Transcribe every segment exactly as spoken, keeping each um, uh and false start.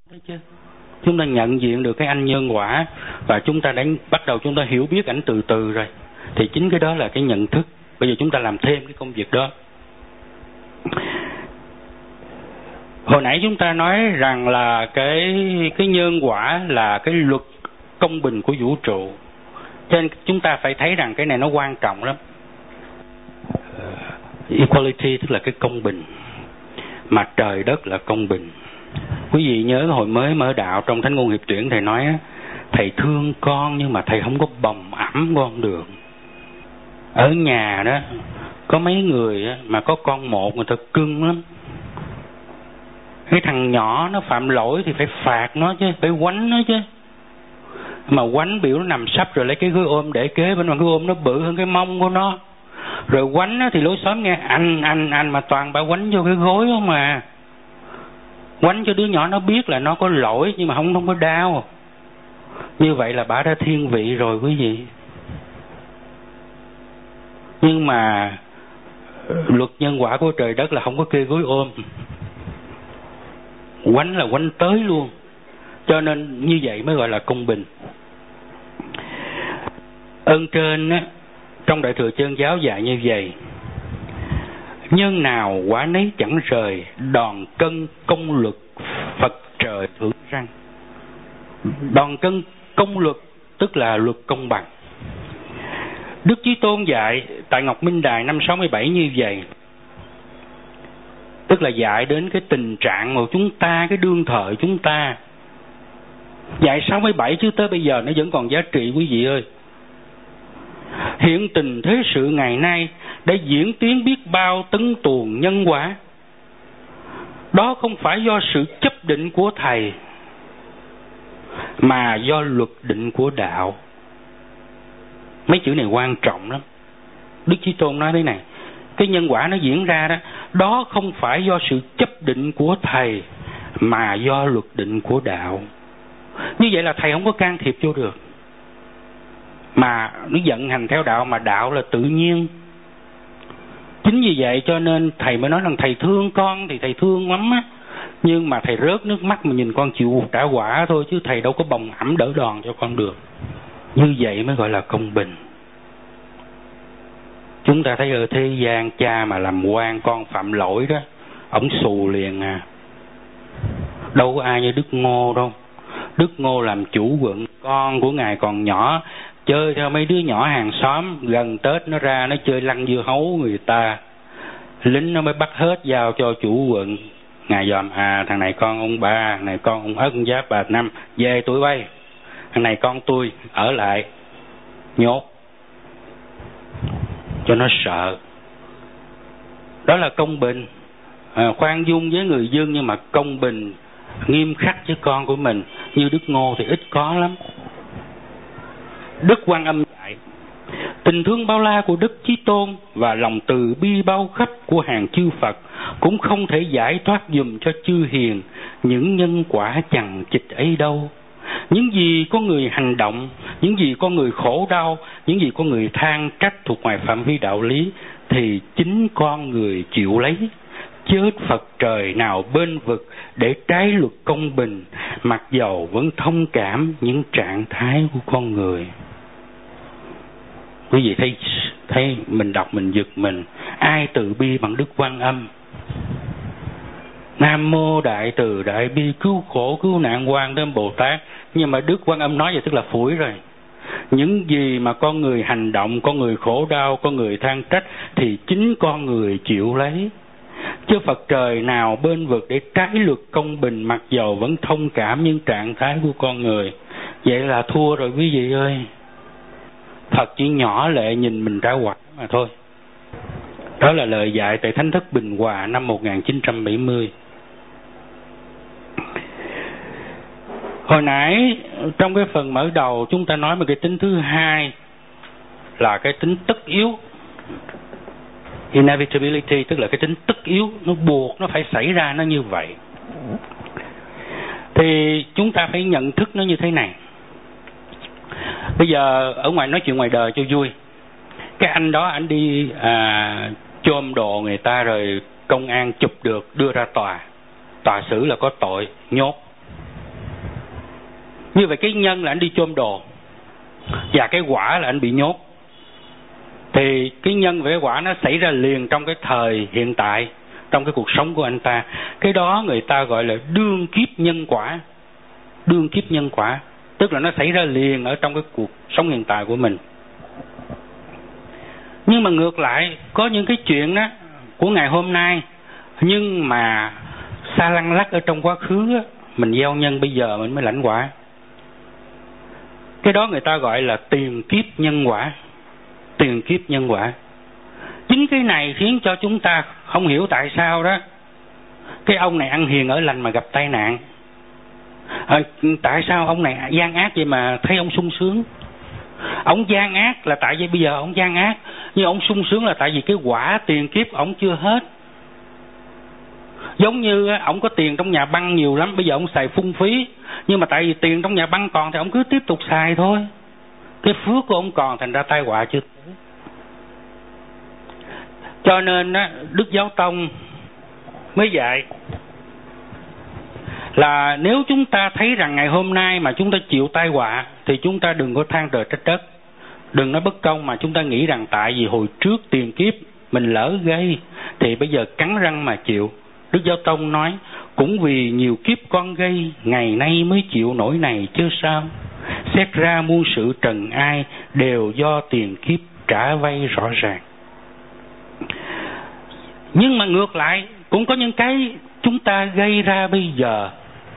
Thấy chưa? Chúng ta nhận diện được cái anh nhân quả và chúng ta đã bắt đầu chúng ta hiểu biết ảnh từ từ rồi. Thì chính cái đó là cái nhận thức. Bây giờ chúng ta làm thêm cái công việc đó. Hồi nãy chúng ta nói rằng là cái cái nhân quả là cái luật công bình của vũ trụ. Cho nên chúng ta phải thấy rằng cái này nó quan trọng lắm. Equality tức là cái công bình. Mà trời đất là công bình. Quý vị nhớ hồi mới mở đạo trong Thánh Ngôn Hiệp Tuyển thầy nói thầy thương con nhưng mà thầy không có bồng ẵm con được. Ở nhà đó có mấy người mà có con một người ta cưng lắm. Cái thằng nhỏ nó phạm lỗi thì phải phạt nó chứ, phải quánh nó chứ. Mà quánh biểu nó nằm sấp rồi lấy cái gối ôm để kế bên, mà cái ôm nó bự hơn cái mông của nó. Rồi quánh nó thì lối xóm nghe anh anh anh mà toàn bà quánh vô cái gối không mà. Quánh cho đứa nhỏ nó biết là nó có lỗi nhưng mà không không có đau. Như vậy là bà đã thiên vị rồi quý vị. Nhưng mà luật nhân quả của trời đất là không có kê gối ôm. Quánh là quánh tới luôn. Cho nên như vậy mới gọi là công bình. Ơn trên á, trong Đại Thừa Chân Giáo dạy như vậy: nhân nào quả nấy chẳng rời, đòn cân công luật Phật trời thưởng răng. Đòn cân công luật tức là luật công bằng. Đức Chí Tôn dạy tại Ngọc Minh Đài năm sáu mươi bảy như vậy. Tức là dạy đến cái tình trạng của chúng ta, cái đương thời chúng ta. Dạy sáu mươi bảy chứ tới bây giờ nó vẫn còn giá trị quý vị ơi. Hiện tình thế sự ngày nay đã diễn tiến biết bao tấn tuồng nhân quả. Đó không phải do sự chấp định của thầy, mà do luật định của đạo. Mấy chữ này quan trọng lắm. Đức Chí Tôn nói thế này: cái nhân quả nó diễn ra đó, đó không phải do sự chấp định của thầy, mà do luật định của đạo. Như vậy là thầy không có can thiệp vô được. Mà nó vận hành theo đạo, mà đạo là tự nhiên. Chính vì vậy cho nên thầy mới nói rằng thầy thương con thì thầy thương lắm á. Nhưng mà thầy rớt nước mắt mà nhìn con chịu trả quả thôi, chứ thầy đâu có bồng ẵm đỡ đòn cho con được. Như vậy mới gọi là công bình. Chúng ta thấy ở thế gian cha mà làm quan con phạm lỗi đó, ổng xù liền à. Đâu có ai như Đức Ngô đâu. Đức Ngô làm chủ quận, con của ngài còn nhỏ, chơi theo mấy đứa nhỏ hàng xóm, gần Tết nó ra nó chơi lăn dưa hấu người ta. Lính nó mới bắt hết giao cho chủ quận. Ngài dòm: à thằng này con ông ba, thằng này con ông Ất Giáp bà Năm, về tụi bay. Thằng này con tôi, ở lại nhốt cho nó sợ. Đó là công bình. À, khoan dung với người dân nhưng mà công bình, nghiêm khắc với con của mình. Như Đức Ngô thì ít có lắm. Đức Quan Âm dạy: tình thương bao la của Đức Chí Tôn và lòng từ bi bao khắp của hàng chư Phật cũng không thể giải thoát dùm cho chư hiền những nhân quả chằng chịt ấy đâu. Những gì có người hành động, những gì có người khổ đau, những gì có người than trách thuộc ngoài phạm vi đạo lý thì chính con người chịu lấy. Chớ Phật trời nào bên vực để trái luật công bình, mặc dầu vẫn thông cảm những trạng thái của con người. Quý vị thấy, thấy mình đọc mình giật mình. Ai từ bi bằng Đức Quan Âm? Nam mô Đại Từ Đại Bi cứu khổ cứu nạn Quan Thế Âm Bồ Tát. Nhưng mà Đức Quan Âm nói vậy tức là phủi rồi. Những gì mà con người hành động, con người khổ đau, con người than trách thì chính con người chịu lấy. Chứ Phật trời nào bên vực để trái luật công bình, mặc dầu vẫn thông cảm những trạng thái của con người. Vậy là thua rồi quý vị ơi. Phật chỉ nhỏ lệ nhìn mình trả quả mà thôi. Đó là lời dạy tại Thánh Thất Bình Hòa năm một nghìn chín trăm bảy mươi. Hồi nãy trong cái phần mở đầu chúng ta nói về cái tính thứ hai là cái tính tất yếu. Inevitability tức là cái tính tất yếu, nó buộc nó phải xảy ra, nó như vậy. Thì chúng ta phải nhận thức nó như thế này. Bây giờ ở ngoài nói chuyện ngoài đời cho vui. Cái anh đó anh đi à, chôm đồ người ta rồi công an chụp được đưa ra tòa. Tòa xử là có tội, nhốt. Như vậy cái nhân là anh đi chôm đồ, và cái quả là anh bị nhốt. Thì cái nhân và cái quả nó xảy ra liền trong cái thời hiện tại, trong cái cuộc sống của anh ta. Cái đó người ta gọi là đương kiếp nhân quả. Đương kiếp nhân quả tức là nó xảy ra liền ở trong cái cuộc sống hiện tại của mình. Nhưng mà ngược lại, có những cái chuyện đó của ngày hôm nay, nhưng mà xa lăng lắc ở trong quá khứ đó, mình gieo nhân bây giờ mình mới lãnh quả. Cái đó người ta gọi là tiền kiếp nhân quả. Tiền kiếp nhân quả. Chính cái này khiến cho chúng ta không hiểu tại sao đó cái ông này ăn hiền ở lành mà gặp tai nạn. À, tại sao ông này gian ác vậy mà thấy ông sung sướng? Ông gian ác là tại vì bây giờ ông gian ác, nhưng ông sung sướng là tại vì cái quả tiền kiếp ông chưa hết. Giống như ông có tiền trong nhà băng nhiều lắm, bây giờ ông xài phung phí, nhưng mà tại vì tiền trong nhà băng còn thì ông cứ tiếp tục xài thôi. Cái phước của ông còn, thành ra tai họa chưa tới. Cho nên Đức Giáo Tông mới dạy là nếu chúng ta thấy rằng ngày hôm nay mà chúng ta chịu tai họa thì chúng ta đừng có than trời trách đất, đừng nói bất công, mà chúng ta nghĩ rằng tại vì hồi trước tiền kiếp mình lỡ gây thì bây giờ cắn răng mà chịu. Đức Giáo Tông nói cũng vì nhiều kiếp con gây, ngày nay mới chịu nỗi này chứ sao. Xét ra muôn sự trần ai đều do tiền kiếp trả vay rõ ràng. Nhưng mà ngược lại cũng có những cái chúng ta gây ra bây giờ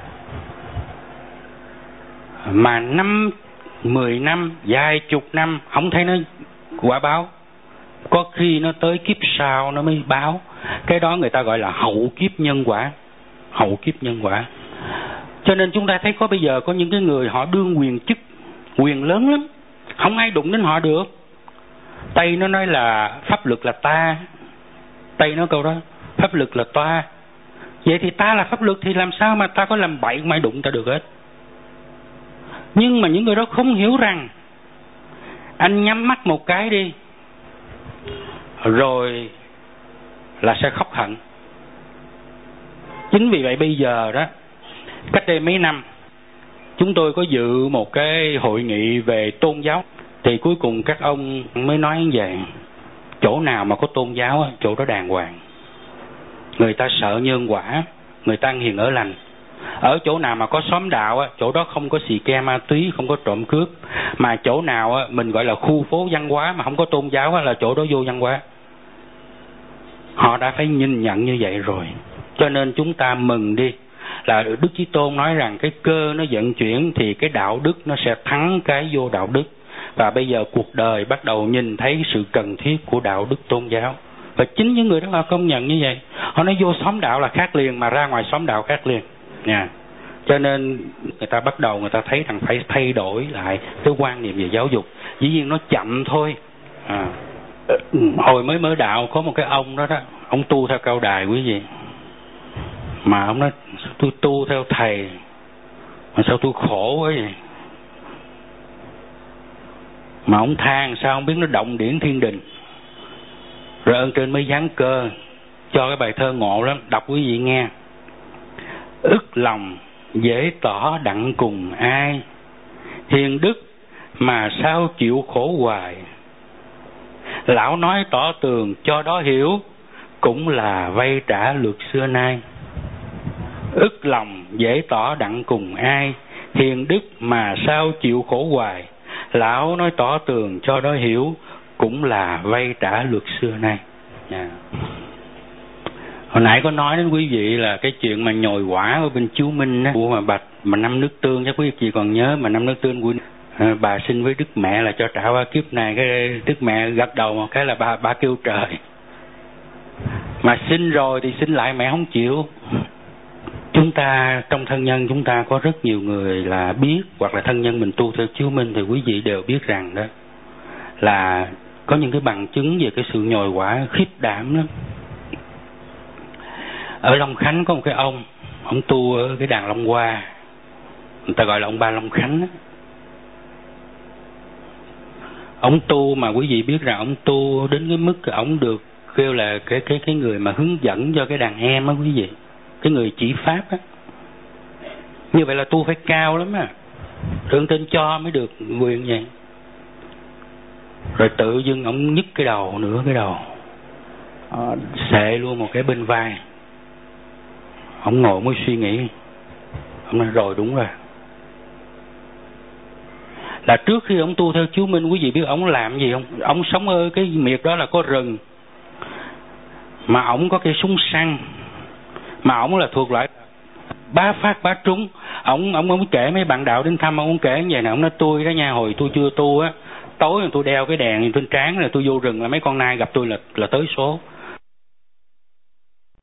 mà năm, mười năm, vài chục năm không thấy nó quả báo. Có khi nó tới kiếp sau nó mới báo. Cái đó người ta gọi là hậu kiếp nhân quả. Hậu kiếp nhân quả. Cho nên chúng ta thấy có bây giờ có những cái người họ đương quyền chức, quyền lớn lắm, không ai đụng đến họ được. Tây nó nói là pháp lực là ta. Tây nói câu đó, pháp lực là ta. Vậy thì ta là pháp lực thì làm sao mà ta có làm bậy mà đụng ta được hết. Nhưng mà những người đó không hiểu rằng anh nhắm mắt một cái đi rồi là sẽ khóc hận. Chính vì vậy bây giờ đó, cách đây mấy năm chúng tôi có dự một cái hội nghị về tôn giáo, thì cuối cùng các ông mới nói như vậy: chỗ nào mà có tôn giáo, chỗ đó đàng hoàng. Người ta sợ nhân quả, người ta ăn hiền ở lành. Ở chỗ nào mà có xóm đạo, chỗ đó không có xì ke ma túy, không có trộm cướp. Mà chỗ nào mình gọi là khu phố văn hóa mà không có tôn giáo là chỗ đó vô văn hóa. Họ đã phải nhìn nhận như vậy rồi. Cho nên chúng ta mừng đi, là Đức Chí Tôn nói rằng cái cơ nó vận chuyển thì cái đạo đức nó sẽ thắng cái vô đạo đức. Và bây giờ cuộc đời bắt đầu nhìn thấy sự cần thiết của đạo đức tôn giáo. Và chính những người đó là công nhận như vậy. Họ nói vô xóm đạo là khác liền, mà ra ngoài xóm đạo khác liền nha. Cho nên người ta bắt đầu người ta thấy rằng phải thay đổi lại cái quan niệm về giáo dục. Dĩ nhiên nó chậm thôi. à, Hồi mới mở đạo có một cái ông đó đó, ông tu theo cao đài quý vị. Mà ông nói tôi tu theo thầy mà sao tôi khổ quá vậy. Mà ông than sao không biết nó động điển thiên đình. Rồi ơn trên mới giáng cơ cho cái bài thơ ngộ lắm, đọc quý vị nghe. Ức lòng dễ tỏ đặng cùng ai, hiền đức mà sao chịu khổ hoài. Lão nói tỏ tường cho đó hiểu, cũng là vay trả lượt xưa nay. Ức lòng dễ tỏ đặng cùng ai, hiền đức mà sao chịu khổ hoài. Lão nói tỏ tường cho đó hiểu, cũng là vay trả lượt xưa nay. Yeah. Hồi nãy có nói đến quý vị là cái chuyện mà nhồi quả ở bên Chú Minh á, của mà bạch mà năm nước tương, chắc quý vị còn nhớ mà năm nước tương của à, bà xin với Đức Mẹ là cho trả qua kiếp này. Cái Đức Mẹ gật đầu một cái là bà bà kêu trời. Mà xin rồi thì xin lại mẹ không chịu. Chúng ta trong thân nhân chúng ta có rất nhiều người là biết, hoặc là thân nhân mình tu theo Chú Minh thì quý vị đều biết rằng đó là có những cái bằng chứng về cái sự nhồi quả khiếp đảm lắm. Ở Long Khánh có một cái ông, ông tu ở cái đàn Long Hoa, người ta gọi là ông Ba Long Khánh. Ông tu mà quý vị biết rằng ông tu đến cái mức ông được kêu là cái cái cái người mà hướng dẫn cho cái đàn em á quý vị, cái người chỉ pháp á. Như vậy là tu phải cao lắm á. Thượng tên cho mới được quyền vậy. Rồi tự dưng ông nhức cái đầu, nửa cái đầu, à, xệ luôn một cái bên vai. Ông ngồi mới suy nghĩ. Ông nói rồi đúng rồi. Là trước khi ông tu theo Chúa Minh, quý vị biết ông làm gì không? Ông sống ở cái miệt đó là có rừng, mà ông có cái súng săn, mà ông là thuộc loại bá phát bá trúng. Ông ông ông kể mấy bạn đạo đến thăm ông, ông kể như vậy nè, ông nói tôi đó nha, hồi tôi chưa tu á, tối tôi đeo cái đèn trên trán là tôi vô rừng là mấy con nai gặp tôi là là tới số.